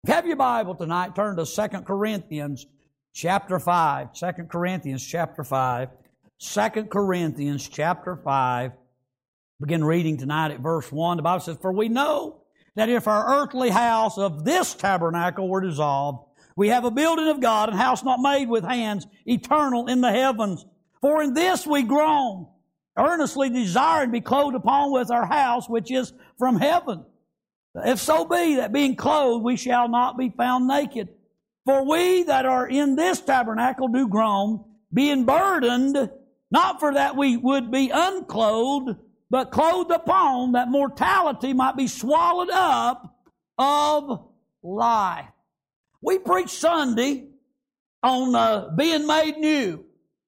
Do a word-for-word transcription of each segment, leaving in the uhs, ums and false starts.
If you have your Bible tonight, turn to Second Corinthians chapter five. Second Corinthians chapter five. Second Corinthians chapter five. Begin reading tonight at verse one. The Bible says, "For we know that if our earthly house of this tabernacle were dissolved, we have a building of God, a house not made with hands, eternal in the heavens. For in this we groan, earnestly desiring to be clothed upon with our house which is from heaven. If so be that being clothed we shall not be found naked. For we that are in this tabernacle do groan, being burdened, not for that we would be unclothed, but clothed upon, that mortality might be swallowed up of life." We preach Sunday on uh, being made new.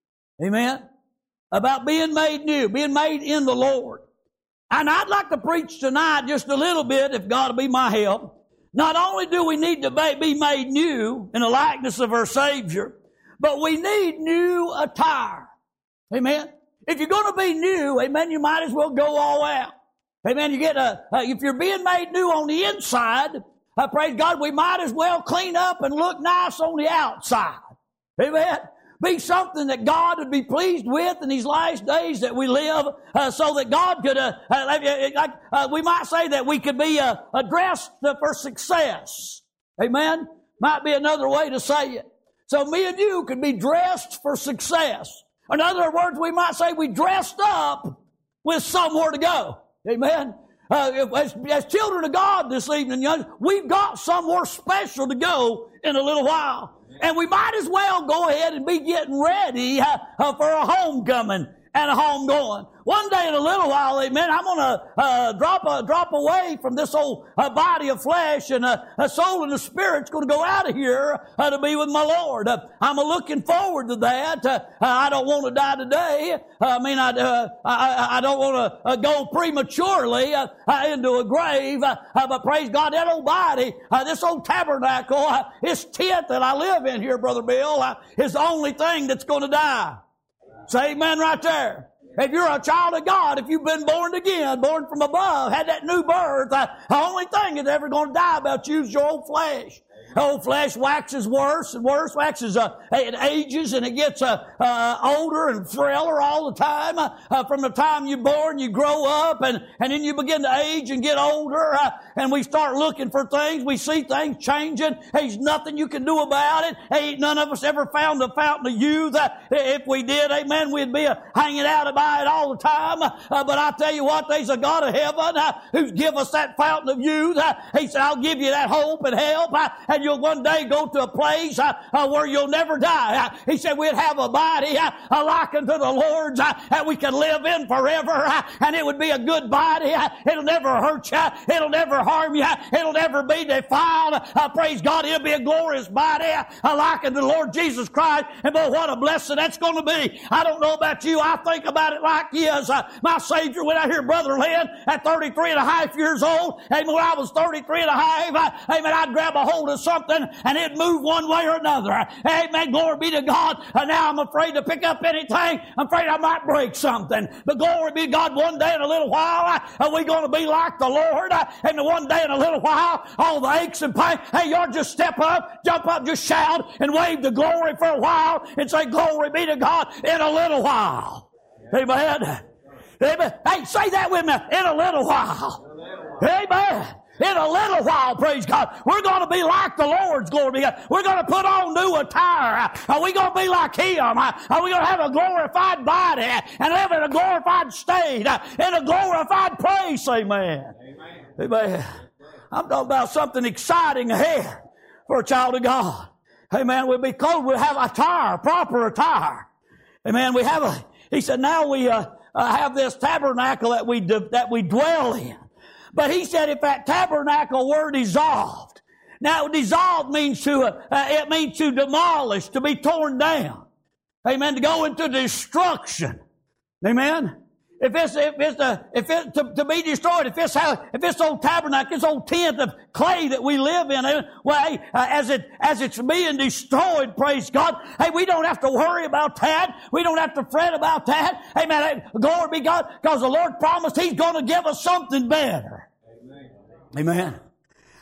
Amen? About being made new, being made in the Lord. And I'd like to preach tonight just a little bit, if God will be my help. Not only do we need to be made new in the likeness of our Savior, but we need new attire. Amen? If you're going to be new, amen, you might as well go all out. Amen? You get a, uh, if you're being made new on the inside, uh, praise God, we might as well clean up and look nice on the outside. Amen? Be something that God would be pleased with in these last days that we live, uh, so that God could, uh, uh, like, uh, we might say that we could be uh, dressed for success. Amen? Might be another way to say it. So me and you could be dressed for success. In other words, we might say we dressed up with somewhere to go. Amen? Uh, as, as children of God this evening, young, we've got somewhere special to go in a little while. And we might as well go ahead and be getting ready uh, uh, for a homecoming and a homegoing. One day in a little while, amen, I'm going to uh, drop uh, drop away from this old uh, body of flesh, and uh, a soul and a spirit's going to go out of here uh, to be with my Lord. Uh, I'm uh, looking forward to that. Uh, I don't want to die today. Uh, I mean, I, uh, I, I don't want to uh, go prematurely uh, uh, into a grave, uh, uh, but praise God, that old body, uh, this old tabernacle, uh, this tent that I live in here, Brother Bill, uh, is the only thing that's going to die. Say amen right there. If you're a child of God, if you've been born again, born from above, had that new birth, uh, the only thing that's ever going to die about you is your old flesh. Old flesh waxes worse and worse, waxes, uh, it ages and it gets uh, uh, older and frailer all the time. Uh, uh, from the time you're born, you grow up, and, and then you begin to age and get older, uh, and we start looking for things. We see things changing. There's nothing you can do about it. Ain't none of us ever found the fountain of youth. Uh, if we did, amen, we'd be uh, hanging out by it all the time. Uh, but I tell you what, there's a God of heaven uh, who's give us that fountain of youth. Uh, he said, I'll give you that hope and help, uh, and you'll one day go to a place uh, uh, where you'll never die. Uh, he said we'd have a body uh, uh, likened to the Lord's uh, that we could live in forever, uh, and it would be a good body. Uh, it'll never hurt you. It'll never harm you. It'll never be defiled. Uh, praise God, it'll be a glorious body uh, likened to the Lord Jesus Christ. And boy, what a blessing that's going to be. I don't know about you. I think about it like this. Uh, my Savior went out here, Brother Lynn, at thirty-three and a half years old. Amen. When I was thirty-three and a half, uh, amen, I'd grab a hold of something and it'd move one way or another. Amen. Glory be to God. And now I'm afraid to pick up anything. I'm afraid I might break something. But glory be to God, one day in a little while, uh, we're going to be like the Lord. Uh, and one day in a little while, all the aches and pain, hey, y'all just step up, jump up, just shout and wave the glory for a while and say, glory be to God in a little while. Amen. Amen. Hey, say that with me. In a little while. Amen. In a little while, praise God, we're going to be like the Lord's, glory be to God. We're going to put on new attire. Are we going to be like Him? Are we going to have a glorified body and live in a glorified state, in a glorified place? Amen. Amen. Amen. I'm talking about something exciting ahead for a child of God. Amen. We'll be clothed. We'll have attire, proper attire. Amen. We have a, he said, now we uh, uh, have this tabernacle that we, d- that we dwell in. But he said if that tabernacle were dissolved. Now, dissolved means to, uh, it means to demolish, to be torn down. Amen. To go into destruction. Amen. If it's, if it's, a, if it, to, to be destroyed, if it's how, if this old tabernacle, this old tent of clay that we live in, well, hey, uh, as it, as it's being destroyed, praise God, hey, we don't have to worry about that. We don't have to fret about that. Amen. Hey, glory be God, because the Lord promised He's going to give us something better. Amen. Amen.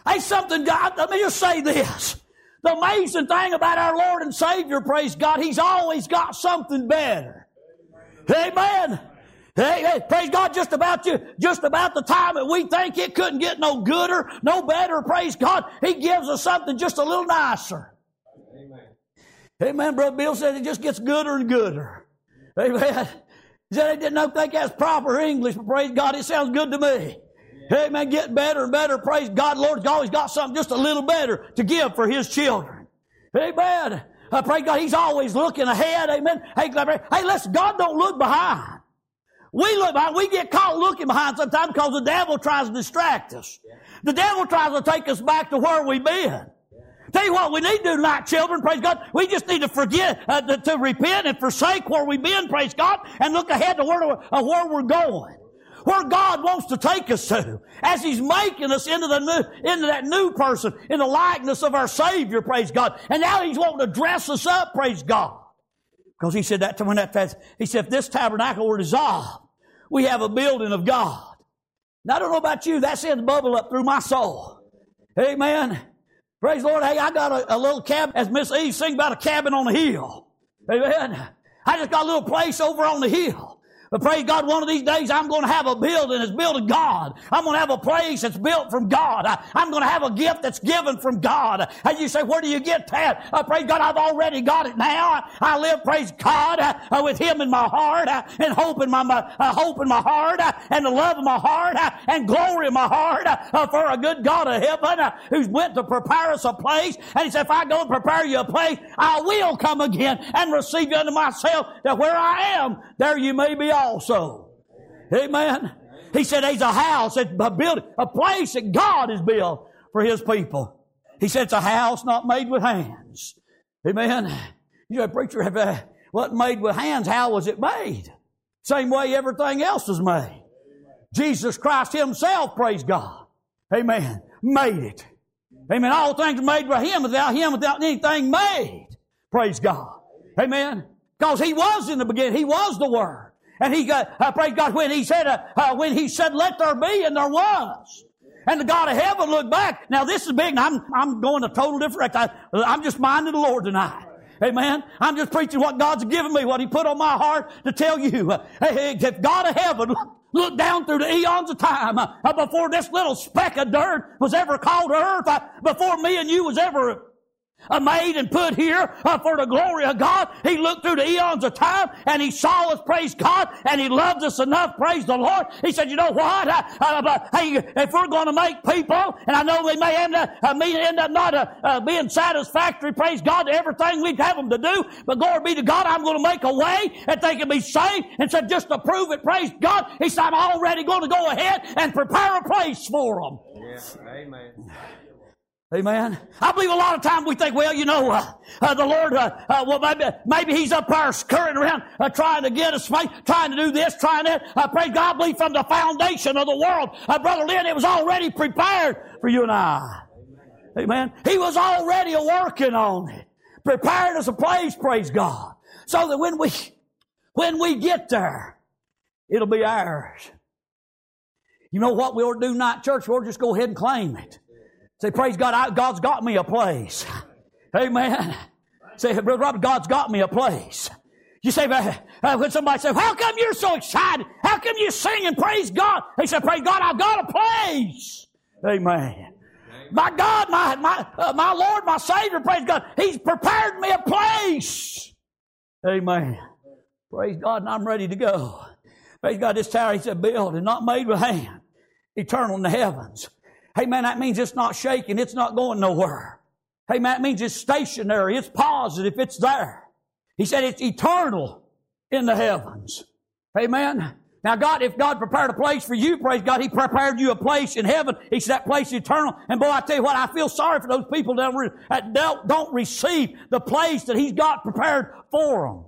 Hey, something, God, let me just say this. The amazing thing about our Lord and Savior, praise God, He's always got something better. Amen. Hey, hey, praise God, just about you, just about the time that we think it couldn't get no gooder, no better, praise God, He gives us something just a little nicer. Amen. Amen. Brother Bill said it just gets gooder and gooder. Amen. He said he didn't know, think that's proper English, but praise God, it sounds good to me. Yeah. Amen. Getting better and better, praise God. Lord's always got something just a little better to give for His children. Amen. Uh, praise God, He's always looking ahead. Amen. Hey, hey, listen, God don't look behind. We look behind, we get caught looking behind sometimes because the devil tries to distract us. The devil tries to take us back to where we've been. Tell you what we need to do tonight, children, praise God. We just need to forget, uh, to, to repent and forsake where we've been, praise God, and look ahead to where, uh, where we're going. Where God wants to take us to. As He's making us into the new, into that new person, in the likeness of our Savior, praise God. And now He's wanting to dress us up, praise God. Because He said that when that, He said, if this tabernacle were dissolved, we have a building of God. Now, I don't know about you, that sends bubble up through my soul. Amen. Praise the Lord. Hey, I got a, a little cabin, as Miss Eve sing about a cabin on the hill. Amen. I just got a little place over on the hill. But praise God, one of these days I'm going to have a building that's built of God. I'm going to have a place that's built from God. I, I'm going to have a gift that's given from God. And you say, where do you get that? Uh, praise God, I've already got it now. I, I live, praise God, uh, uh, with Him in my heart, uh, and hope in my, my uh, hope in my heart, uh, and the love of my heart, uh, and glory in my heart, uh, uh, for a good God of heaven, uh, who's went to prepare us a place. And He said, if I go and prepare you a place, I will come again and receive you unto myself, that where I am, there you may be also. Amen. He said there's a house, a building, a place that God has built for His people. He said it's a house not made with hands. Amen. You know, preacher, if it wasn't made with hands, how was it made? Same way everything else was made. Jesus Christ Himself, praise God. Amen. Made it. Amen. All things are made by Him. Without Him, without anything made. Praise God. Amen. Because He was in the beginning. He was the Word. And He got, uh, praise God, when He said, uh, uh, when He said, let there be, and there was. And the God of heaven looked back. Now this is big. I'm, I'm going a total different direction. I'm just minding the Lord tonight. Amen. I'm just preaching what God's given me, what He put on my heart to tell you. Uh, hey, if God of heaven looked down through the eons of time, uh, before this little speck of dirt was ever called earth, uh, before me and you was ever Uh, made and put here uh, for the glory of God. He looked through the eons of time and He saw us, praise God, and He loved us enough, praise the Lord. He said, you know what? Uh, uh, hey, if we're going to make people, and I know they may end up, uh, end up not uh, uh, being satisfactory, praise God, to everything we'd have them to do, but glory be to God, I'm going to make a way that they can be saved. And said, just to prove it, praise God, He said, I'm already going to go ahead and prepare a place for them. Yeah. Amen. Amen. I believe a lot of times we think, well, you know, uh, uh, the Lord, uh, uh, well, maybe, maybe He's up there scurrying around, uh, trying to get us, trying to do this, trying that. Uh, praise God, I believe from the foundation of the world, uh, Brother Lynn, it was already prepared for you and I. Amen. He was already working on it, preparing us a place, praise God, so that when we, when we get there, it'll be ours. You know what we'll do tonight, church? We'll just go ahead and claim it. Say, praise God, I, God's got me a place. Amen. Say, Brother Robert, God's got me a place. You say, uh, when somebody says, how come you're so excited? How come you're singing, praise God? They say, praise God, I've got a place. Amen. My God, my, my, uh, my Lord, my Savior, praise God, He's prepared me a place. Amen. Praise God, and I'm ready to go. Praise God, this tower, He said, built and not made with hand, eternal in the heavens. Hey man, that means it's not shaking. It's not going nowhere. Hey man, that means it's stationary. It's positive. It's there. He said it's eternal in the heavens. Amen. Now God, if God prepared a place for you, praise God, He prepared you a place in heaven. He said that place is eternal. And boy, I tell you what, I feel sorry for those people that don't, that don't, don't receive the place that He's got prepared for them.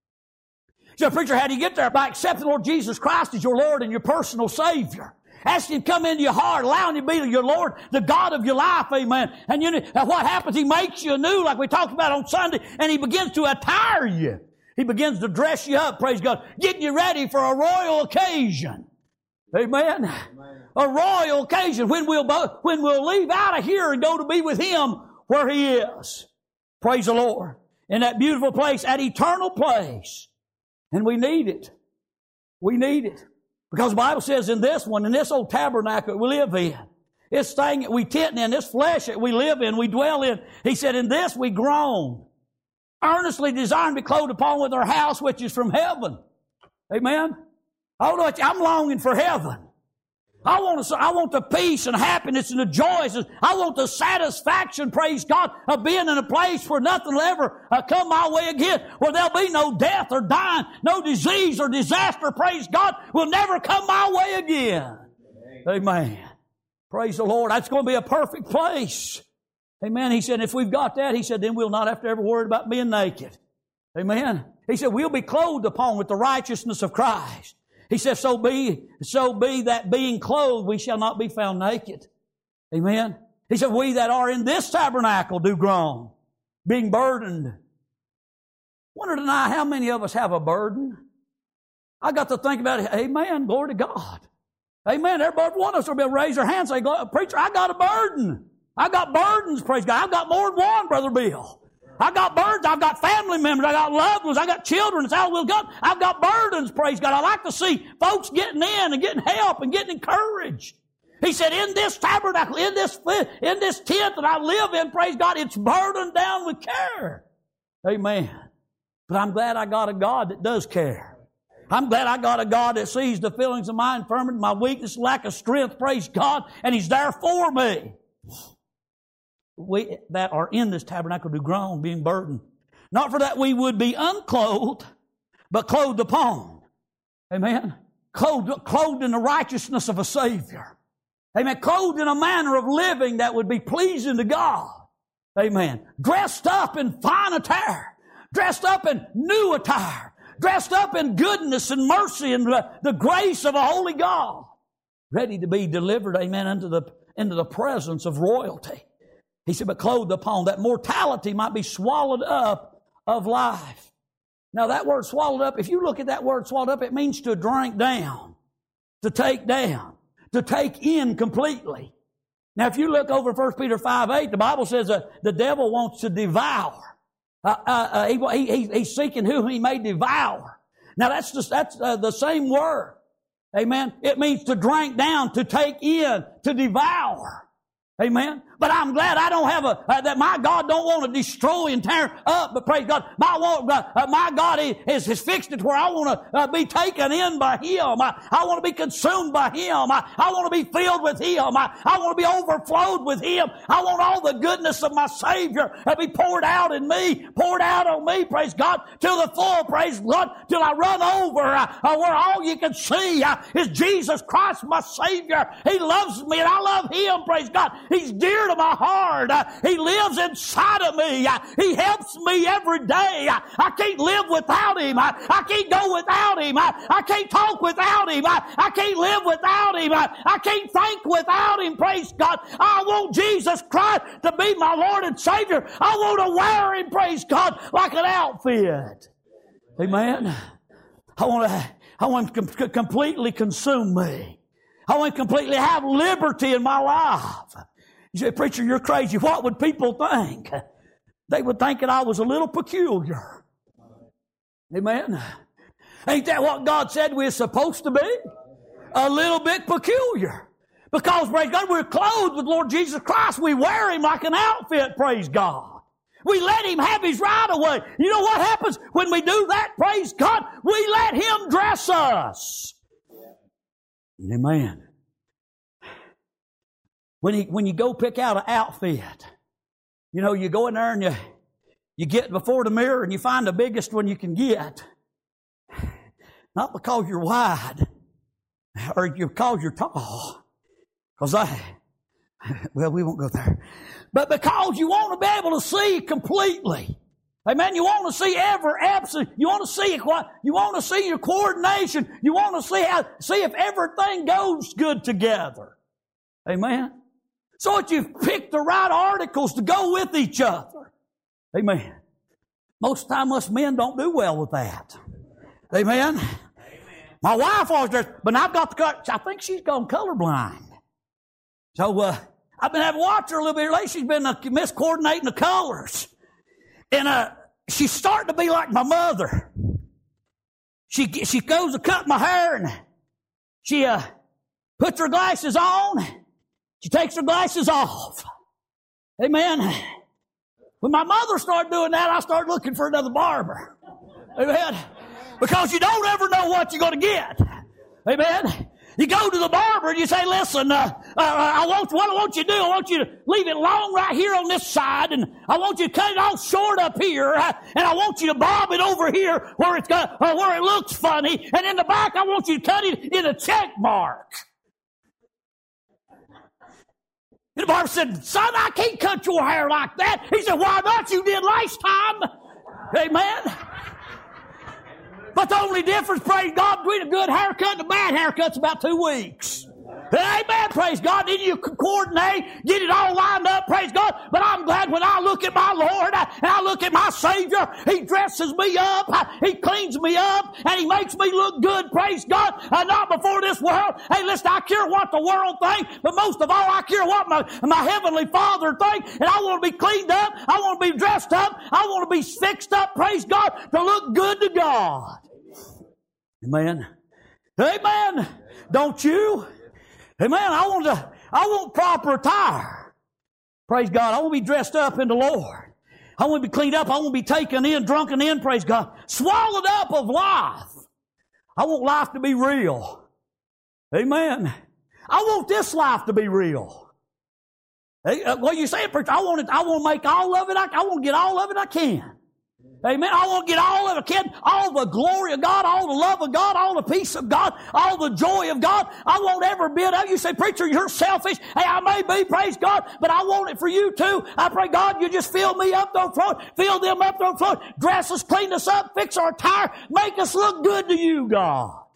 So preacher, how do you get there? By accepting the Lord Jesus Christ as your Lord and your personal Savior. Ask Him to come into your heart, allowing Him to be your Lord, the God of your life, amen. And you know, what happens? He makes you anew, like we talked about on Sunday, and He begins to attire you. He begins to dress you up, praise God, getting you ready for a royal occasion. Amen. Amen. A royal occasion when we'll, when we'll leave out of here and go to be with Him where He is. Praise the Lord. In that beautiful place, that eternal place. And we need it. We need it. Because the Bible says in this one, in this old tabernacle we live in, this thing that we tent in, this flesh that we live in, we dwell in, He said, in this we groan, earnestly desiring to be clothed upon with our house which is from heaven. Amen? I don't know what you, I'm longing for heaven. I want to, I want the peace and happiness and the joys. I want the satisfaction, praise God, of being in a place where nothing will ever uh, come my way again, where there'll be no death or dying, no disease or disaster, praise God, will never come my way again. Amen. Amen. Praise the Lord. That's going to be a perfect place. Amen. He said, if we've got that, He said, then we'll not have to ever worry about being naked. Amen. He said, we'll be clothed upon with the righteousness of Christ. He says, so be, so be that being clothed, we shall not be found naked. Amen. He said, we that are in this tabernacle do groan, being burdened. Wonder tonight how many of us have a burden. I got to think about it. Amen. Glory to God. Amen. Everybody, one of us will be able to raise their hands and say, preacher, I got a burden. I got burdens, praise God. I've got more than one, Brother Bill. I got burdens. I've got family members. I got loved ones. I got children. It's all we've got. I've got burdens, praise God. I like to see folks getting in and getting help and getting encouraged. He said, in this tabernacle, in this, in this tent that I live in, praise God, it's burdened down with care. Amen. But I'm glad I got a God that does care. I'm glad I got a God that sees the feelings of my infirmity, my weakness, lack of strength, praise God, and He's there for me. We that are in this tabernacle do groan, being burdened. Not for that we would be unclothed, but clothed upon. Amen. Clothed, clothed in the righteousness of a Savior. Amen. Clothed in a manner of living that would be pleasing to God. Amen. Dressed up in fine attire. Dressed up in new attire. Dressed up in goodness and mercy and the, the grace of a holy God. Ready to be delivered, amen, into the, into the presence of royalty. He said, but clothed upon, that mortality might be swallowed up of life. Now that word swallowed up, if you look at that word swallowed up, it means to drink down, to take down, to take in completely. Now if you look over First Peter five eight, the Bible says uh, the devil wants to devour. Uh, uh, uh, he, he, he's seeking whom he may devour. Now that's just, that's uh, the same word. Amen. It means to drink down, to take in, to devour. Amen. But I'm glad I don't have a, uh, that my God don't want to destroy and tear up, but praise God, my, uh, my God is, is fixed it where I want to uh, be taken in by Him. I, I want to be consumed by Him. I, I want to be filled with Him. I, I want to be overflowed with Him. I want all the goodness of my Savior to be poured out in me, poured out on me, praise God, till the full, praise God, till I run over, uh, uh, where all you can see uh, is Jesus Christ, my Savior. He loves me and I love Him, praise God. He's dear to my heart. Uh, he lives inside of me. Uh, he helps me every day. Uh, I can't live without Him. I, I can't go without Him. I, I can't talk without Him. I, I can't live without Him. I, I can't think without Him. Praise God. I want Jesus Christ to be my Lord and Savior. I want to wear Him, praise God, like an outfit. Amen. I want to, I want Him to completely consume me. I want to completely have liberty in my life. You say, preacher, you're crazy. What would people think? They would think that I was a little peculiar. Amen. Ain't that what God said we're supposed to be? A little bit peculiar. Because, praise God, we're clothed with Lord Jesus Christ. We wear Him like an outfit, praise God. We let Him have His right away. You know what happens when we do that, praise God? We let Him dress us. Amen. When, he, when you go pick out an outfit, you know, you go in there and you, you get before the mirror and you find the biggest one you can get. Not because you're wide or because you're tall. Because I, well, we won't go there. But because you want to be able to see completely. Amen. You want to see every absent. You want to see what you want to see your coordination. You want to see how see if everything goes good together. Amen. So that you've picked the right articles to go with each other. Amen. Most of the time us men don't do well with that. Amen. Amen. My wife always dressed, but I've got the color. I think she's gone colorblind. So uh, I've been having to watch her a little bit lately. She's been uh, miscoordinating the colors. And uh, she's starting to be like my mother. She she goes to cut my hair, and she uh, puts her glasses on. She takes her glasses off. Amen. When my mother started doing that, I started looking for another barber. Amen. Because you don't ever know what you're going to get. Amen. You go to the barber and you say, listen, uh, uh, I want, what I want you to do, I want you to leave it long right here on this side, and I want you to cut it all short up here, uh, and I want you to bob it over here where it's got, uh, where it looks funny, and in the back I want you to cut it in a check mark. And the barber said, son, I can't cut your hair like that. He said, why not? You did last time. Amen. But the only difference, praise God, between a good haircut and a bad haircut's about two weeks. Amen, praise God. Then you coordinate, get it all lined up, praise God. But I'm glad when I look at my Lord and I look at my Savior, He dresses me up, He cleans me up, and He makes me look good, praise God. Uh, not before this world. Hey, listen, I care what the world thinks, but most of all, I care what my, my Heavenly Father thinks. And I want to be cleaned up. I want to be dressed up. I want to be fixed up, praise God, to look good to God. Amen. Amen. Don't you? Amen. I want to, I want proper attire. Praise God. I want to be dressed up in the Lord. I want to be cleaned up. I want to be taken in, drunken in, praise God. Swallowed up of life. I want life to be real. Amen. I want this life to be real. Hey, uh, what you saying, preacher? I want it, I want to make all of it. I, I want to get all of it I can. Amen. I want to get all of it, kid. All the glory of God, all the love of God, all the peace of God, all the joy of God. I want every bit of it. You say, preacher, you're selfish. Hey, I may be, praise God, but I want it for you too. I pray, God, you just fill me up, don't float. Fill them up, don't float. Dress us, clean us up, fix our attire, make us look good to you, God.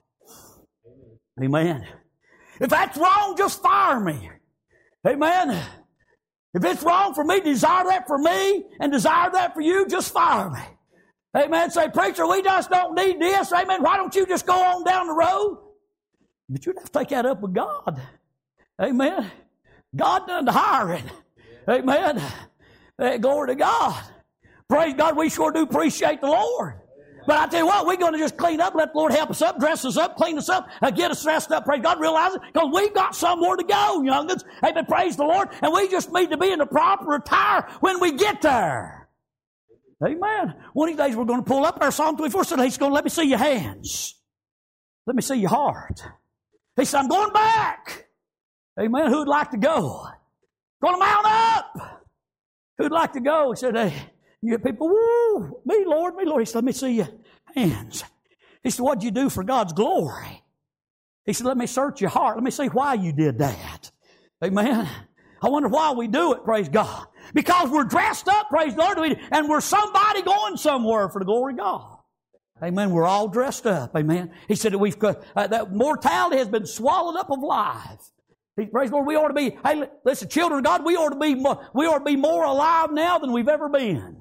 Amen. If that's wrong, just fire me. Amen. If it's wrong for me to desire that for me and desire that for you, just fire me. Amen. Say, preacher, we just don't need this. Amen. Why don't you just go on down the road? But you'd have to take that up with God. Amen. God done the hiring. Amen. Hey, glory to God. Praise God, we sure do appreciate the Lord. But I tell you what, we're going to just clean up, let the Lord help us up, dress us up, clean us up, and get us dressed up. Praise God, realize it, because we've got somewhere to go, young'uns. Amen. Praise the Lord. And we just need to be in the proper attire when we get there. Amen. One of these days we're going to pull up our Psalm twenty-four. So He's going to let me see your hands. Let me see your heart. He said, I'm going back. Amen. Who'd like to go? Going to mount up. Who'd like to go? He said, hey, you get people, woo, me, Lord, me, Lord. He said, let me see your hands. He said, what'd you do for God's glory? He said, let me search your heart. Let me see why you did that. Amen. I wonder why we do it, praise God. Because we're dressed up, praise the Lord, and we're somebody going somewhere for the glory of God. Amen. We're all dressed up. Amen. He said that we've uh, that mortality has been swallowed up of life. He, praise the Lord. We ought to be. Hey, listen, children of God. We ought to be. More, we ought to be more alive now than we've ever been.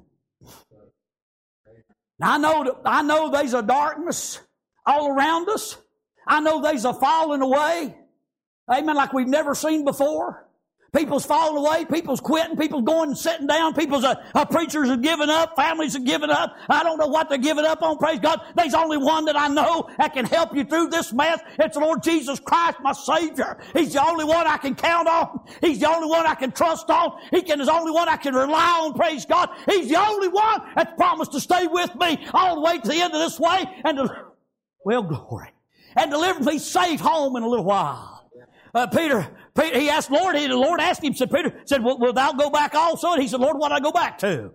Now, I know. That, I know there's a darkness all around us. I know there's a falling away. Amen. Like we've never seen before. People's falling away. People's quitting. People's going and sitting down. People's uh, uh, preachers have given up. Families have given up. I don't know what they're giving up on. Praise God. There's only one that I know that can help you through this mess. It's the Lord Jesus Christ, my Savior. He's the only one I can count on. He's the only one I can trust on. He can, is the only one I can rely on. Praise God. He's the only one that's promised to stay with me all the way to the end of this way and to, well, glory, and deliver me safe home in a little while. Uh, Peter, Peter, he asked Lord, he, the Lord asked him, said, Peter, said, will, will thou go back also? And he said, Lord, what do I go back to?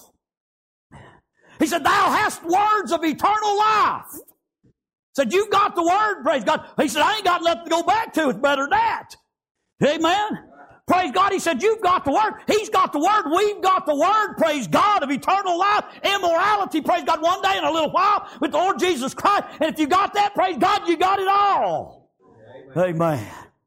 He said, thou hast words of eternal life. Said, you've got the word, praise God. He said, I ain't got nothing to go back to. It's better than that. Amen. Praise God. He said, you've got the word. He's got the word. We've got the word, praise God, of eternal life, immorality, praise God, one day in a little while with the Lord Jesus Christ. And if you got that, praise God, you got it all. Amen. Amen.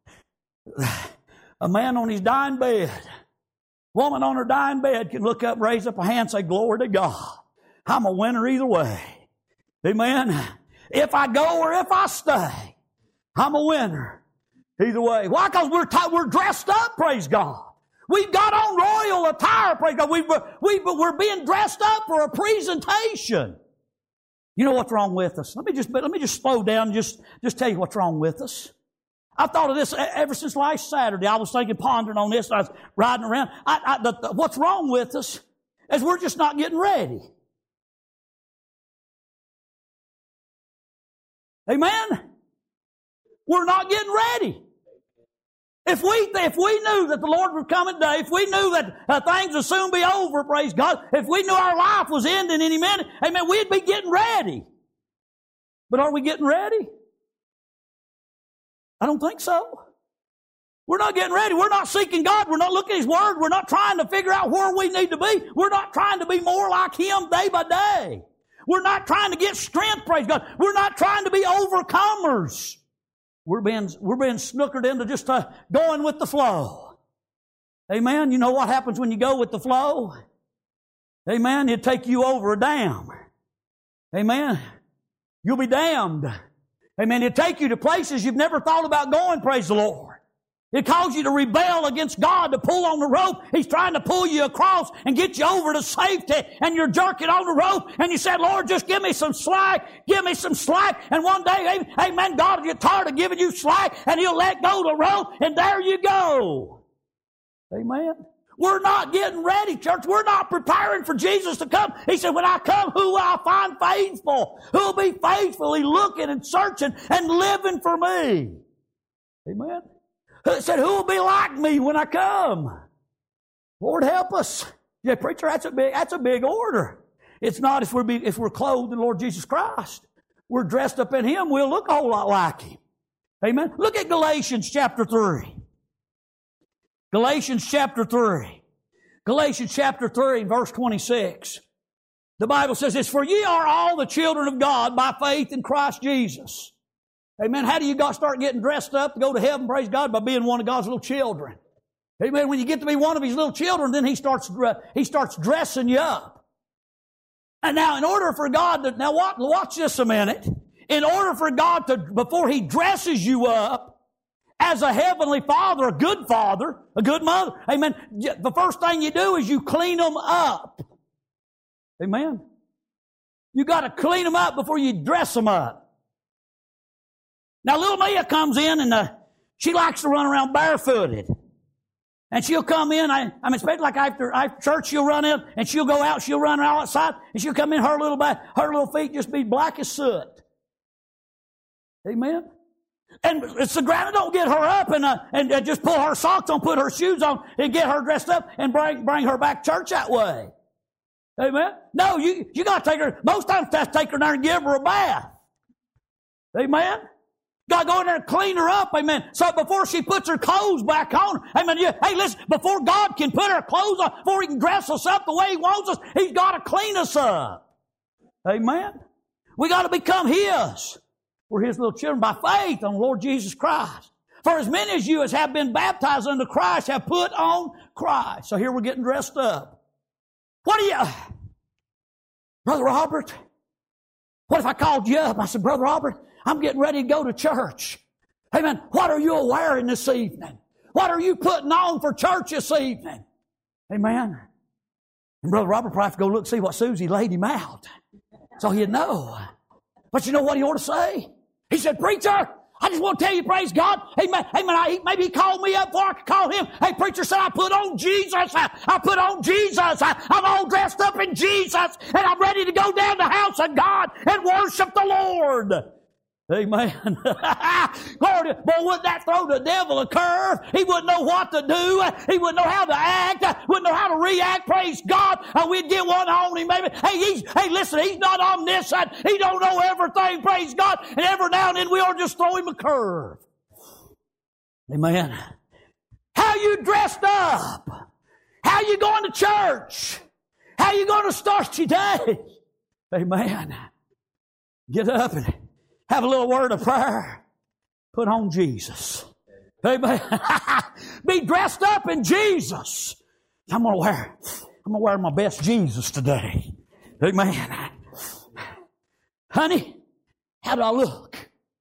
A man on his dying bed, woman on her dying bed can look up, raise up a hand and say, glory to God. I'm a winner either way. Amen. If I go or if I stay, I'm a winner. Either way. Why? Because we're, t- we're dressed up, praise God. We've got on royal attire, praise God. We've, we, we're being dressed up for a presentation. You know what's wrong with us? Let me just, let me just slow down and just, just tell you what's wrong with us. I've thought of this ever since last Saturday. I was thinking, pondering on this. I was riding around. I, I, the, the, what's wrong with us is we're just not getting ready. Amen? We're not getting ready. If we, if we knew that the Lord would come today, if we knew that uh, things would soon be over, praise God, if we knew our life was ending any minute, amen, we'd be getting ready. But are we getting ready? I don't think so. We're not getting ready. We're not seeking God. We're not looking at His Word. We're not trying to figure out where we need to be. We're not trying to be more like Him day by day. We're not trying to get strength, praise God. We're not trying to be overcomers. We're being, we're being snookered into just uh, going with the flow. Amen. You know what happens when you go with the flow? Amen. It'll take you over a dam. Amen. You'll be damned. Amen. It'll take you to places you've never thought about going, praise the Lord. It calls you to rebel against God, to pull on the rope. He's trying to pull you across and get you over to safety, and you're jerking on the rope, and you said, Lord, just give me some slack, give me some slack, and one day, amen, God will get tired of giving you slack, and He'll let go of the rope, and there you go. Amen. We're not getting ready, church. We're not preparing for Jesus to come. He said, when I come, who will I find faithful? Who will be faithfully looking and searching and living for me? Amen. He said, who will be like me when I come? Lord, help us. Yeah, preacher, that's a big, that's a big order. It's not if we're, be, if we're clothed in the Lord Jesus Christ. We're dressed up in Him. We'll look a whole lot like Him. Amen. Look at Galatians chapter three. Galatians chapter three. Galatians chapter three, verse twenty-six. The Bible says this, for ye are all the children of God by faith in Christ Jesus. Amen. How do you start getting dressed up to go to heaven, praise God? By being one of God's little children. Amen. When you get to be one of His little children, then He starts, He starts dressing you up. And now, in order for God to, now watch, watch this a minute. In order for God to, before He dresses you up, as a heavenly father, a good father, a good mother, amen, the first thing you do is you clean them up. Amen. You got to clean them up before you dress them up. Now, little Mia comes in and uh, she likes to run around barefooted. And she'll come in, I, I mean, especially like after, after church, she'll run in and she'll go out, she'll run outside, and she'll come in, her little back, her little feet just be black as soot. Amen. And it's the ground, don't get her up and, uh, and uh, just pull her socks on, put her shoes on, and get her dressed up and bring, bring her back to church that way. Amen. No, you, you got to take her, most times you have to take her there and give her a bath. Amen. Got to go in there and clean her up, amen. So before she puts her clothes back on, amen. You, hey, listen, before God can put her clothes on, before He can dress us up the way He wants us, He's got to clean us up. Amen. We got to become His. We're His little children by faith on the Lord Jesus Christ. For as many as you as have been baptized unto Christ have put on Christ. So here we're getting dressed up. What do you, Brother Robert, what if I called you up? I said, Brother Robert, I'm getting ready to go to church. Amen. What are you wearing this evening? What are you putting on for church this evening? Amen. And Brother Robert probably have to go look see what Susie laid him out. So he'd know. But you know what he ought to say? He said, preacher, I just want to tell you, praise God. Amen. Amen. I, maybe he called me up before I could call him. Hey, preacher said, I put on Jesus. I, I put on Jesus. I, I'm all dressed up in Jesus. And I'm ready to go down to the house of God and worship the Lord. Amen. Lord, boy, wouldn't that throw the devil a curve? He wouldn't know what to do. He wouldn't know how to act. Wouldn't know how to react. Praise God. Uh, we'd get one on him maybe. Hey, he's, hey, listen, he's not omniscient. He don't know everything. Praise God. And every now and then we ought to just throw him a curve. Amen. How you dressed up? How you going to church? How you going to start your day? Amen. Get up and have a little word of prayer. Put on Jesus. Amen. Be dressed up in Jesus. I'm gonna wear, I'm gonna wear my best Jesus today. Amen. Honey, How do I look?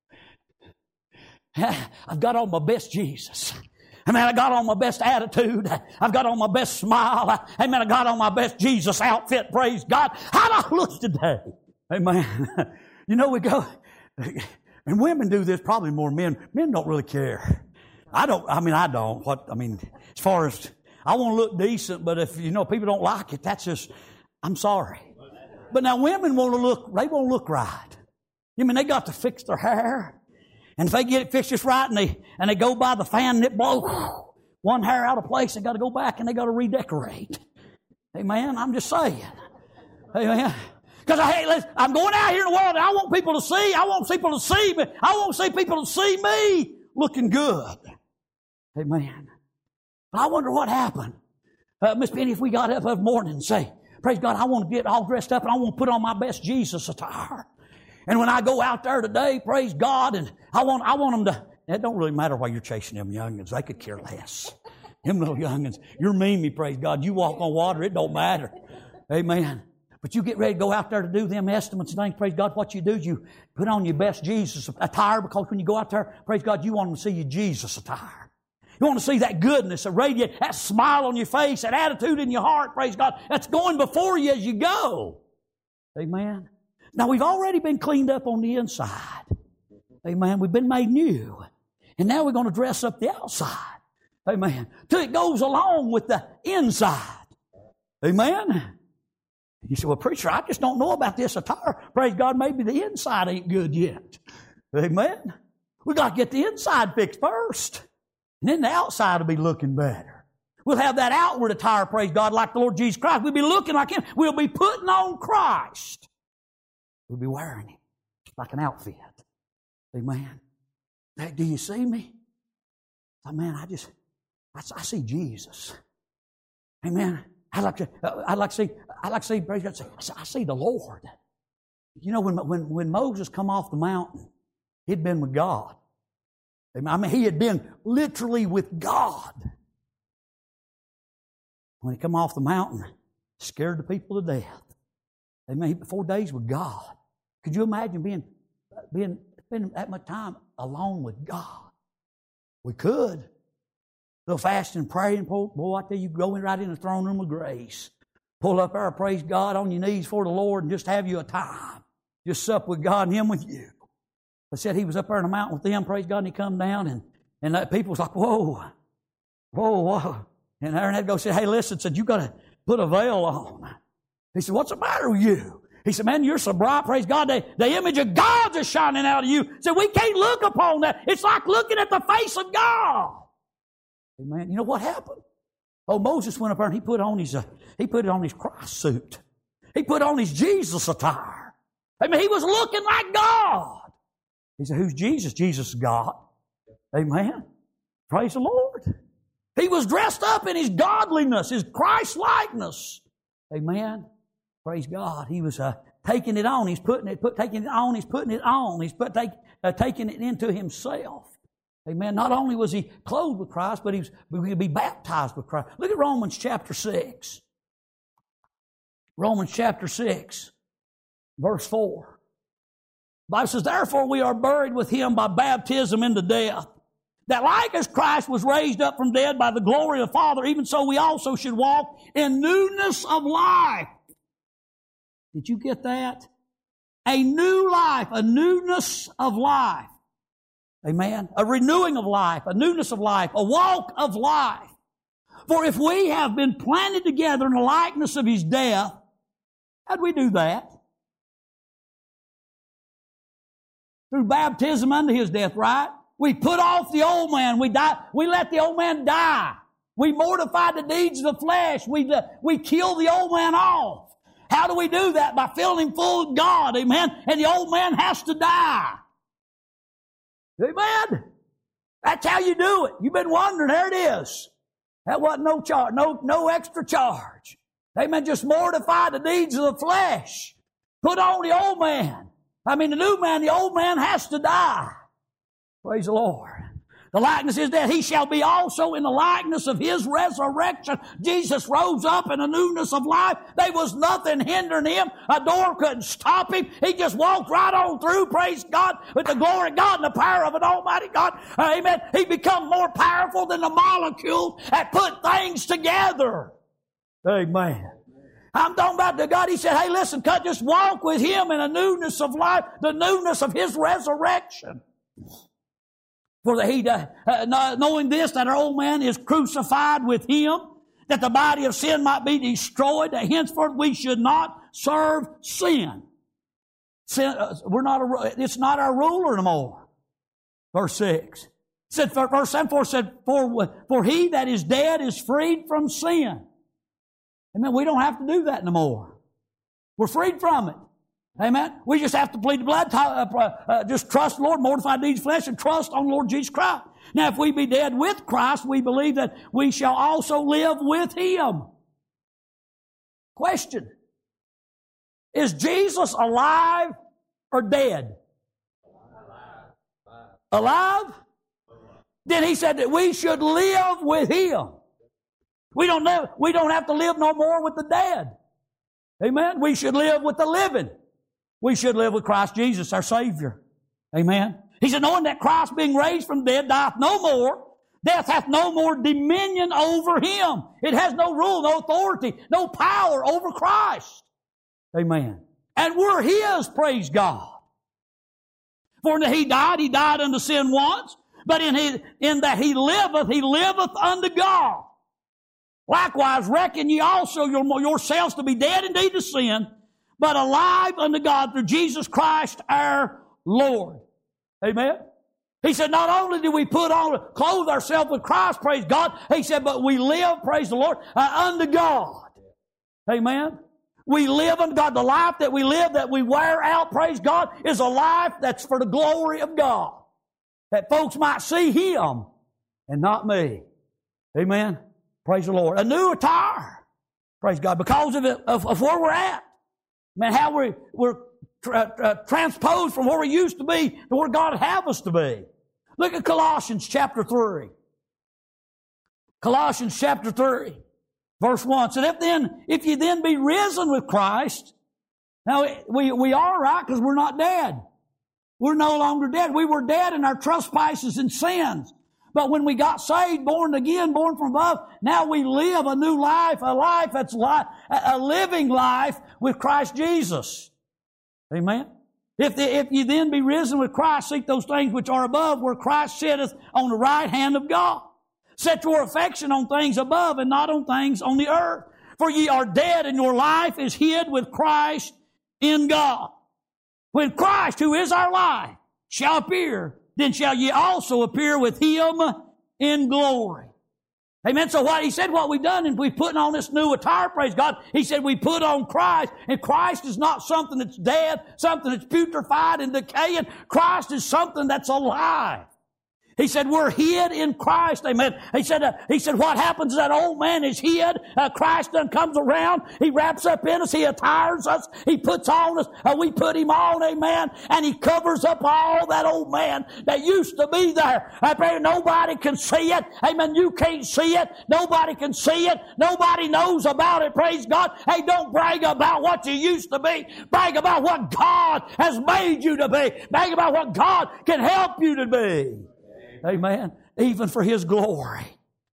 I've got on my best Jesus. Amen. I got on my best attitude. I've got on my best smile. Amen. I got on my best Jesus outfit. Praise God. How do I look today? Amen. You know, we go, and women do this probably more than men. Men don't really care. I don't, I mean, I don't. What, I mean, as far as, I want to look decent, but if, you know, people don't like it, that's just, I'm sorry. But now women want to look, they want to look right. I mean, they got to fix their hair. And if they get it fixed just right and they, and they go by the fan and it blows one hair out of place, they got to go back and they got to redecorate. Amen. I'm just saying. Amen. Because I hate, I'm going out here in the world and I want people to see, I want people to see me. I want to see people to see me looking good. Amen. But I wonder what happened. Uh, Miss Penny, if we got up every morning and say, praise God, I want to get all dressed up and I want to put on my best Jesus attire. And when I go out there today, praise God, and I want, I want them to, it don't really matter why you're chasing them youngins. They could care less. Them little youngins. You're Mimi, praise God. You walk on water, it don't matter. Amen. But you get ready to go out there to do them estimates and things, praise God. What you do is you put on your best Jesus attire, because when you go out there, praise God, you want them to see your Jesus attire. You want to see that goodness, that radiate, that smile on your face, that attitude in your heart, praise God, that's going before you as you go. Amen. Now, we've already been cleaned up on the inside. Amen. We've been made new. And now we're going to dress up the outside. Amen. Till it goes along with the inside. Amen. You say, well, preacher, I just don't know about this attire. Praise God, maybe the inside ain't good yet. Amen. We've got to get the inside fixed first. And then the outside will be looking better. We'll have that outward attire, praise God, like the Lord Jesus Christ. We'll be looking like Him. We'll be putting on Christ. We'll be wearing Him like an outfit. Amen. Do you see me? Oh, man, I just, I, I see Jesus. Amen. I'd like to, uh, I'd like to see, I'd like to see, praise God, I see, I see the Lord. You know, when, when, when Moses come off the mountain, he'd been with God. I mean, he had been literally with God. When he come off the mountain, scared the people to death. Amen. Four days with God. Could you imagine being, being spending that much time alone with God? We could. A little fasting and praying. Boy, I tell you, go right in the throne room of grace. Pull up there, praise God on your knees for the Lord, and just have you a time. Just sup with God and Him with you. I said he was up there in the mountain with them, praise God, and he come down, and, and that people was like, whoa, whoa, whoa. And Aaron had to go say, hey, listen, said, you got to put a veil on. He said, what's the matter with you? He said, man, you're so bright, praise God. The, the image of God's is shining out of you. He said, we can't look upon that. It's like looking at the face of God. Amen. You know what happened? Oh, Moses went up there and he put on his, uh, he put it on his Christ suit. He put on his Jesus attire. I mean, he was looking like God. He said, who's Jesus? Jesus is God. Amen. Praise the Lord. He was dressed up in his godliness, his Christ-likeness. Amen. Praise God. He was uh, taking it on. He's putting it, put, taking it on. He's putting it on. He's put, take, uh, taking it into himself. Amen. Not only was he clothed with Christ, but he was going to be baptized with Christ. Look at Romans chapter six. Romans chapter six, verse four. The Bible says, therefore we are buried with him by baptism into death, that like as Christ was raised up from dead by the glory of the Father, even so we also should walk in newness of life. Did you get that? A new life, a newness of life. Amen. A renewing of life, a newness of life, a walk of life. For if we have been planted together in the likeness of his death, how'd we do that? Through baptism unto his death, right? We put off the old man. We die. We let the old man die. We mortified the deeds of the flesh. We, uh, we kill the old man off. How do we do that? By filling him full of God. Amen. And the old man has to die. Amen. That's how you do it. You've been wondering. There it is. That wasn't no charge, no, no extra charge. Amen. Just mortify the deeds of the flesh. Put on the old man. I mean, the new man, the old man has to die. Praise the Lord. The likeness is death. He shall be also in the likeness of His resurrection. Jesus rose up in a newness of life. There was nothing hindering Him. A door couldn't stop Him. He just walked right on through, praise God, with the glory of God and the power of an almighty God. Amen. He become more powerful than the molecule that put things together. Amen. I'm talking about the God. He said, hey, listen, cut, just walk with Him in a newness of life, the newness of His resurrection. For that he, uh, knowing this, that our old man is crucified with Him, that the body of sin might be destroyed, that henceforth we should not serve sin. Sin uh, we're not a, it's not our ruler anymore. Verse six. It said, verse seven, for said, for, for he that is dead is freed from sin. Amen. We don't have to do that anymore. We're freed from it. Amen. We just have to plead the blood, uh, uh, just trust the Lord, mortify deeds of flesh, and trust on the Lord Jesus Christ. Now, if we be dead with Christ, we believe that we shall also live with Him. Question. Is Jesus alive or dead? Alive. Alive? Then He said that we should live with Him. We don't know, we don't have to live no more with the dead. Amen. We should live with the living. We should live with Christ Jesus, our Savior. Amen. He said, knowing that Christ being raised from the dead dieth no more, death hath no more dominion over Him. It has no rule, no authority, no power over Christ. Amen. And we're His, praise God. For in that He died, He died unto sin once, but in, his, in that He liveth, He liveth unto God. Likewise, reckon ye also your, yourselves to be dead indeed to sin, but alive unto God through Jesus Christ our Lord. Amen. He said, not only do we put on, clothe ourselves with Christ, praise God, He said, but we live, praise the Lord, uh, unto God. Amen. We live unto God. The life that we live, that we wear out, praise God, is a life that's for the glory of God. That folks might see Him and not me. Amen. Praise the Lord. A new attire. Praise God. Because of, it, of, of where we're at. Man, how we, we're tra- uh, transposed from where we used to be to where God would have us to be. Look at Colossians chapter three. Colossians chapter three, verse one. So if then, if you then be risen with Christ, now we, we are right because we're not dead. We're no longer dead. We were dead in our trespasses and sins. But when we got saved, born again, born from above, now we live a new life, a life that's li- a living life with Christ Jesus. Amen. If, the, if you then be risen with Christ, seek those things which are above, where Christ sitteth on the right hand of God. Set your affection on things above and not on things on the earth. For ye are dead, and your life is hid with Christ in God. When Christ, who is our life, shall appear, then shall ye also appear with Him in glory. Amen. So what He said, what we've done, and we've put on this new attire, praise God. He said we put on Christ, and Christ is not something that's dead, something that's putrefied and decaying. Christ is something that's alive. He said we're hid in Christ. Amen. He said, uh, he said what happens is that old man is hid. Uh, Christ then comes around. He wraps up in us. He attires us. He puts on us. Uh, we put Him on. Amen. And He covers up all that old man that used to be there. I pray nobody can see it. Amen. You can't see it. Nobody can see it. Nobody knows about it. Praise God. Hey, don't brag about what you used to be. Brag about what God has made you to be. Brag about what God can help you to be. Amen. Even for His glory.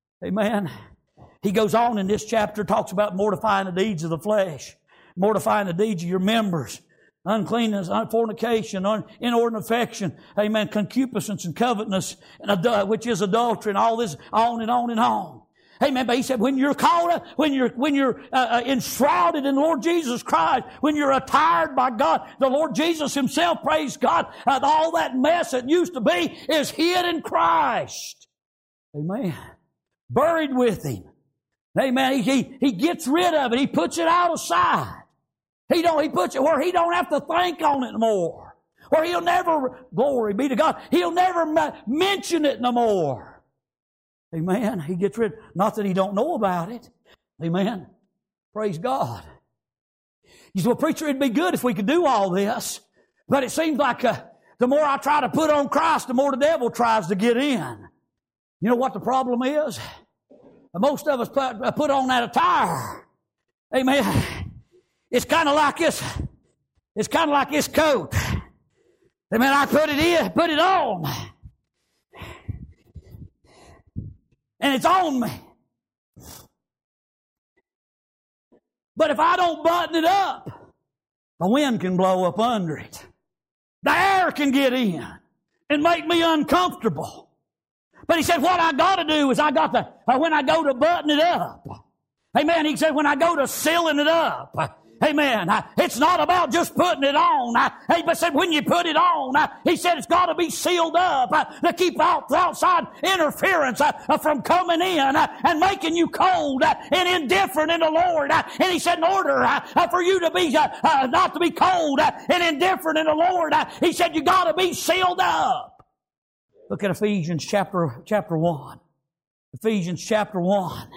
Amen. He goes on in this chapter, talks about mortifying the deeds of the flesh, mortifying the deeds of your members, uncleanness, fornication, inordinate affection, amen, concupiscence and covetousness, and which is adultery, and all this, on and on and on. Amen. But He said, when you're called up, when you're, when you're uh, enshrouded in the Lord Jesus Christ, when you're attired by God, the Lord Jesus Himself, praise God, uh, all that mess that used to be is hid in Christ. Amen. Buried with Him. Amen. He, he, he gets rid of it. He puts it out of sight. He don't, He puts it where He don't have to think on it no more. Where He'll never, glory be to God, He'll never ma- mention it no more. Amen. He gets rid, not that He don't know about it. Amen. Praise God. You say, well, preacher, it'd be good if we could do all this. But it seems like uh, the more I try to put on Christ, the more the devil tries to get in. You know what the problem is? Most of us put, put on that attire. Amen. It's kind of like this. It's kind of like this coat. Amen. I put it in, put it on. And it's on me. But if I don't button it up, the wind can blow up under it. The air can get in and make me uncomfortable. But he said, what I got to do is I got to, uh, when I go to button it up, amen, he said, when I go to sealing it up, amen, uh, it's not about just putting it on. Uh, he said, when you put it on, uh, he said, it's got to be sealed up uh, to keep out, outside interference uh, uh, from coming in uh, and making you cold uh, and indifferent in the Lord. Uh, and he said, in order uh, uh, for you to be, uh, uh, not to be cold uh, and indifferent in the Lord, uh, he said, you got to be sealed up. Look at Ephesians chapter, chapter one. Ephesians chapter one.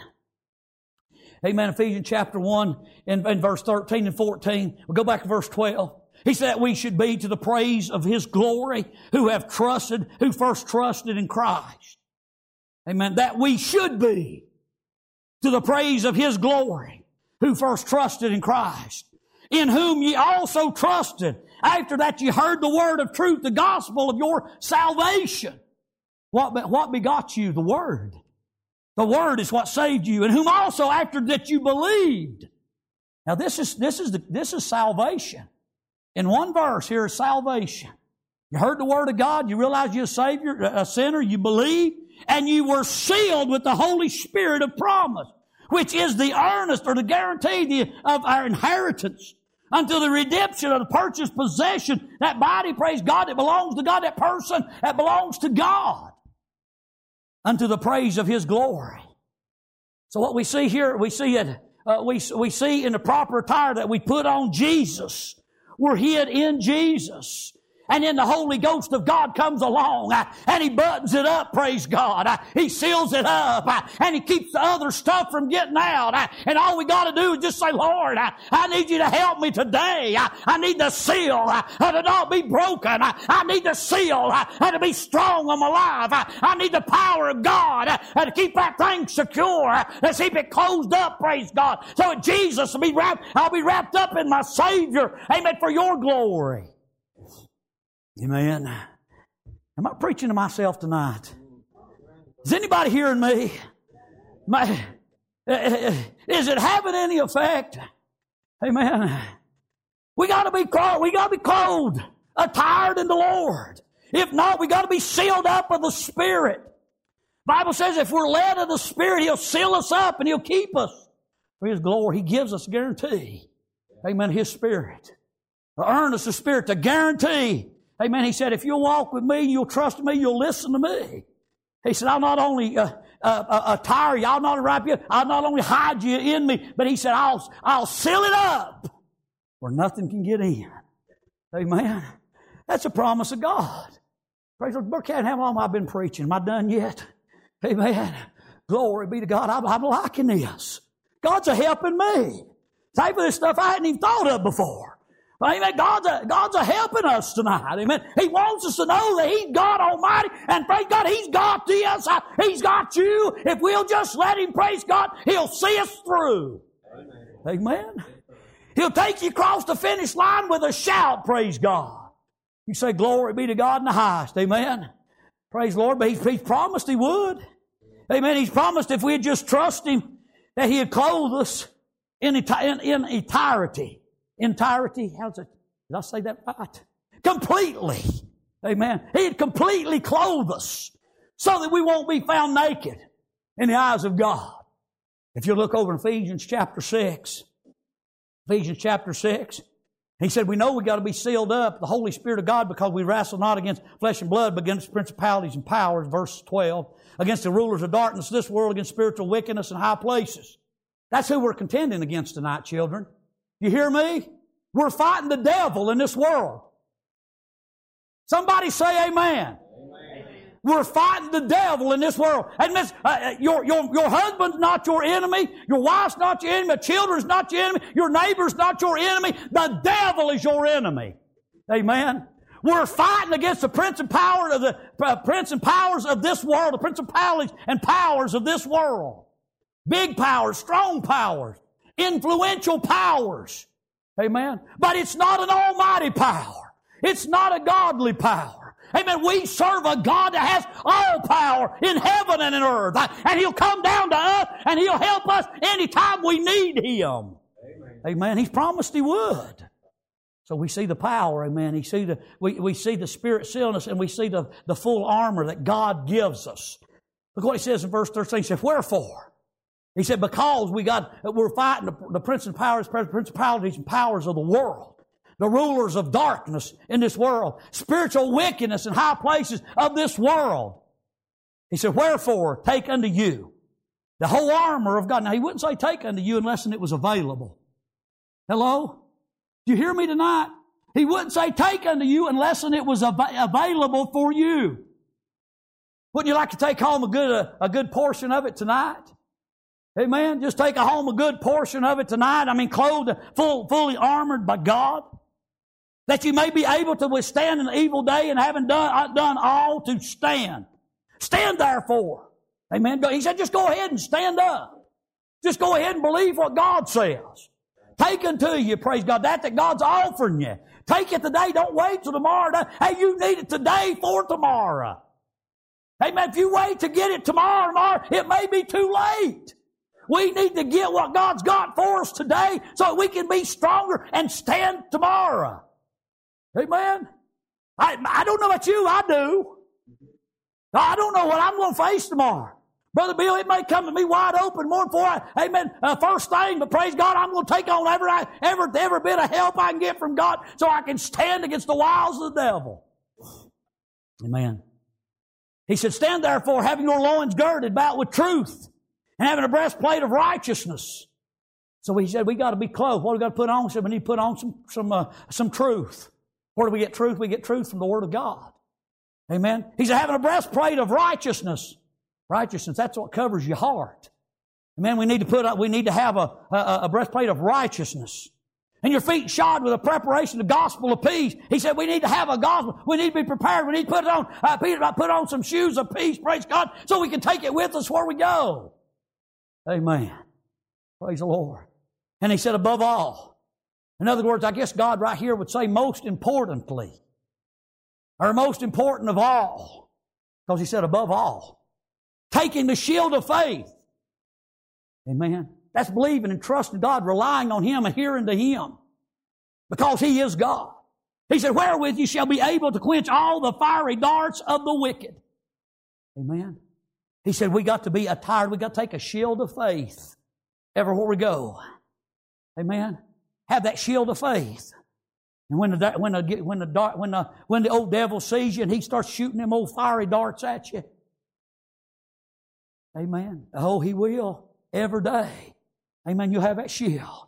Amen. Ephesians chapter one in, in verse thirteen and fourteen. We'll go back to verse twelve. He said that we should be to the praise of His glory who have trusted, who first trusted in Christ. Amen. That we should be to the praise of His glory who first trusted in Christ, in whom ye also trusted after that ye heard the word of truth, the gospel of your salvation. What, what begot you? The Word. The Word is what saved you, and whom also after that you believed. Now this is, this is, the, this is salvation. In one verse here is salvation. You heard the Word of God, you realized you're a Savior, a sinner, you believed, and you were sealed with the Holy Spirit of promise, which is the earnest or the guarantee of our inheritance until the redemption of the purchased possession. That body, praise God, that belongs to God, that person that belongs to God, unto the praise of His glory. So what we see here, we see it, uh, we, we see in the proper attire that we put on Jesus. We're hid in Jesus. And then the Holy Ghost of God comes along uh, and He buttons it up, praise God. Uh, he seals it up uh, and He keeps the other stuff from getting out. Uh, and all we got to do is just say, Lord, uh, I need You to help me today. Uh, I need the seal uh, to not be broken. Uh, I need the seal uh, to be strong on my life. Uh, I need the power of God uh, to keep that thing secure, uh, to keep it closed up, praise God. So that Jesus will be wrapped, I'll be wrapped up in my Savior. Amen, for Your glory. Amen. Am I preaching to myself tonight? Is anybody hearing me? My, is it having any effect? Amen. We got to be clothed. We got to be clothed, attired in the Lord. If not, we got to be sealed up of the Spirit. The Bible says if we're led of the Spirit, He'll seal us up and He'll keep us for His glory. He gives us a guarantee. Amen. His Spirit. The earnest of Spirit, the guarantee. Amen. He said, if you'll walk with me, you'll trust me, you'll listen to me. He said, I'll not only uh, uh, uh, attire you, I'll not wrap you, I'll not only hide you in me, but He said, I'll, I'll seal it up where nothing can get in. Amen. That's a promise of God. Praise the Lord. Brother Cat, how long have I been preaching? Am I done yet? Amen. Glory be to God. I'm, I'm liking this. God's a helping me. Type of this stuff I hadn't even thought of before. Amen. God's a, God's a helping us tonight. Amen. He wants us to know that He's God Almighty, and praise God, He's got this. He's got you. If we'll just let Him, praise God, He'll see us through. Amen. Amen. He'll take you across the finish line with a shout, praise God. You say, glory be to God in the highest. Amen. Praise the Lord. But He's, he's promised He would. Amen. He's promised if we'd just trust Him that He'd clothe us in, in, in entirety. Entirety, how's it? Did I say that right? Completely. Amen. He'd completely clothe us so that we won't be found naked in the eyes of God. If you look over in Ephesians chapter six, Ephesians chapter six, He said, we know we got to be sealed up, the Holy Spirit of God, because we wrestle not against flesh and blood, but against principalities and powers, verse twelve, against the rulers of darkness of this world, against spiritual wickedness in high places. That's who we're contending against tonight, children. You hear me? We're fighting the devil in this world. Somebody say amen. Amen. We're fighting the devil in this world. And miss, uh, your, your, your husband's not your enemy. Your wife's not your enemy. Your children's not your enemy. Your neighbor's not your enemy. The devil is your enemy. Amen. We're fighting against the prince and power of the uh, prince and powers of this world, the principalities and powers of this world. Big powers, strong powers, influential powers. Amen. But it's not an almighty power. It's not a godly power. Amen. We serve a God that has all power in heaven and in earth. And He'll come down to us and He'll help us anytime we need Him. Amen. Amen. He's promised He would. So we see the power, amen. We see the, we, we see the Spirit sealing us, and we see the, the full armor that God gives us. Look what He says in verse thirteen. He said, wherefore? He said, because we got, we're fighting the, the prince and powers, principalities and powers of the world, the rulers of darkness in this world, spiritual wickedness in high places of this world. He said, wherefore, take unto you the whole armor of God. Now, He wouldn't say take unto you unless it was available. Hello? Do you hear me tonight? He wouldn't say take unto you unless it was av- available for you. Wouldn't you like to take home a good, a, a good portion of it tonight? Amen. Just take a home a good portion of it tonight. I mean, clothed, full, fully armored by God, that you may be able to withstand an evil day, and having done, done all to stand. Stand therefore. Amen. He said, just go ahead and stand up. Just go ahead and believe what God says. Take unto you, praise God, that that God's offering you. Take it today. Don't wait till tomorrow. Hey, you need it today for tomorrow. Amen. If you wait to get it tomorrow, tomorrow, it may be too late. We need to get what God's got for us today so we can be stronger and stand tomorrow. Amen. I, I don't know about you, I do. I don't know what I'm going to face tomorrow. Brother Bill, it may come to me wide open more before I, amen, uh, first thing, but praise God, I'm going to take on every, every, every bit of help I can get from God so I can stand against the wiles of the devil. Amen. He said, stand therefore, having your loins girded about with truth, and having a breastplate of righteousness. So he said, we got to be clothed. What do we got to put on? He said, we need to put on some, some, uh, some truth. Where do we get truth? We get truth from the Word of God. Amen. He said, having a breastplate of righteousness. Righteousness, that's what covers your heart. Amen. We need to put, we need to have a, a, a breastplate of righteousness. And your feet shod with a preparation of the gospel of peace. He said we need to have a gospel. We need to be prepared. We need to put it on, uh, put on some shoes of peace, praise God, so we can take it with us where we go. Amen. Praise the Lord. And he said above all. In other words, I guess God right here would say most importantly, or most important of all, because he said above all. Taking the shield of faith. Amen. That's believing and trusting God, relying on Him and hearing to Him. Because He is God. He said, wherewith you shall be able to quench all the fiery darts of the wicked. Amen. He said, we got to be attired. We got to take a shield of faith everywhere we go. Amen. Have that shield of faith. And when the, when the, when the, dart, when the, when the old devil sees you and he starts shooting them old fiery darts at you, amen. Oh, he will every day. Amen. You'll have that shield.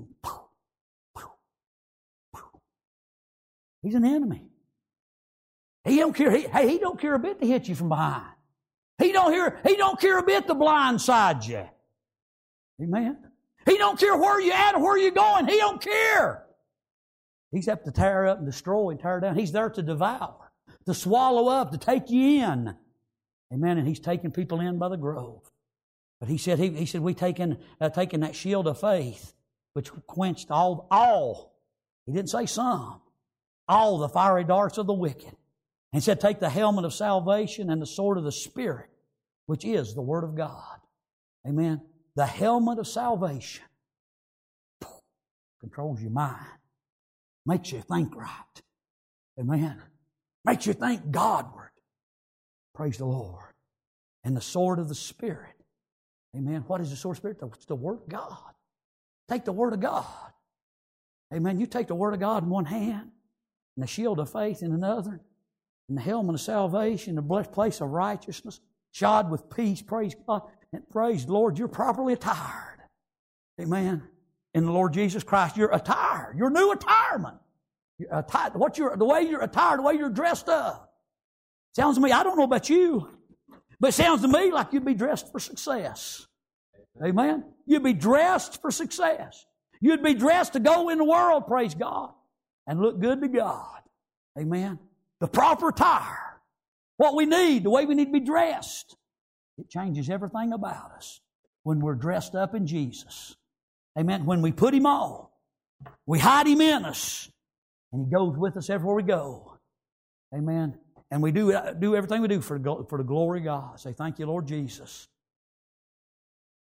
He's an enemy. He don't care. He, hey, he don't care a bit to hit you from behind. He don't hear. He don't care a bit to blindside you. Amen. He don't care where you're at or where you're going. He don't care. He's up to tear up and destroy and tear down. He's there to devour, to swallow up, to take you in. Amen. And He's taking people in by the grove. But He said, He, he said, we taking, uh, taking that shield of faith, which quenched all, all, He didn't say some, all the fiery darts of the wicked. And He said, take the helmet of salvation and the sword of the Spirit, which is the Word of God. Amen. The helmet of salvation controls your mind, makes you think right. Amen. Makes you think Godward. Praise the Lord. And the sword of the Spirit. Amen. What is the sword of the Spirit? It's the Word of God. Take the Word of God. Amen. You take the Word of God in one hand, and the shield of faith in another, and the helmet of salvation, the blessed place of righteousness, shod with peace. Praise God. And praise the Lord, you're properly attired. Amen. In the Lord Jesus Christ, you're attired. You're new attirement. You're attired. What you're, the way you're attired, the way you're dressed up. Sounds to me, I don't know about you, but it sounds to me like you'd be dressed for success. Amen? You'd be dressed for success. You'd be dressed to go in the world, praise God, and look good to God. Amen. The proper attire. What we need, the way we need to be dressed. It changes everything about us when we're dressed up in Jesus. Amen. When we put Him on, we hide Him in us, and He goes with us everywhere we go. Amen. And we do, do everything we do for, for the glory of God. Say, thank you, Lord Jesus.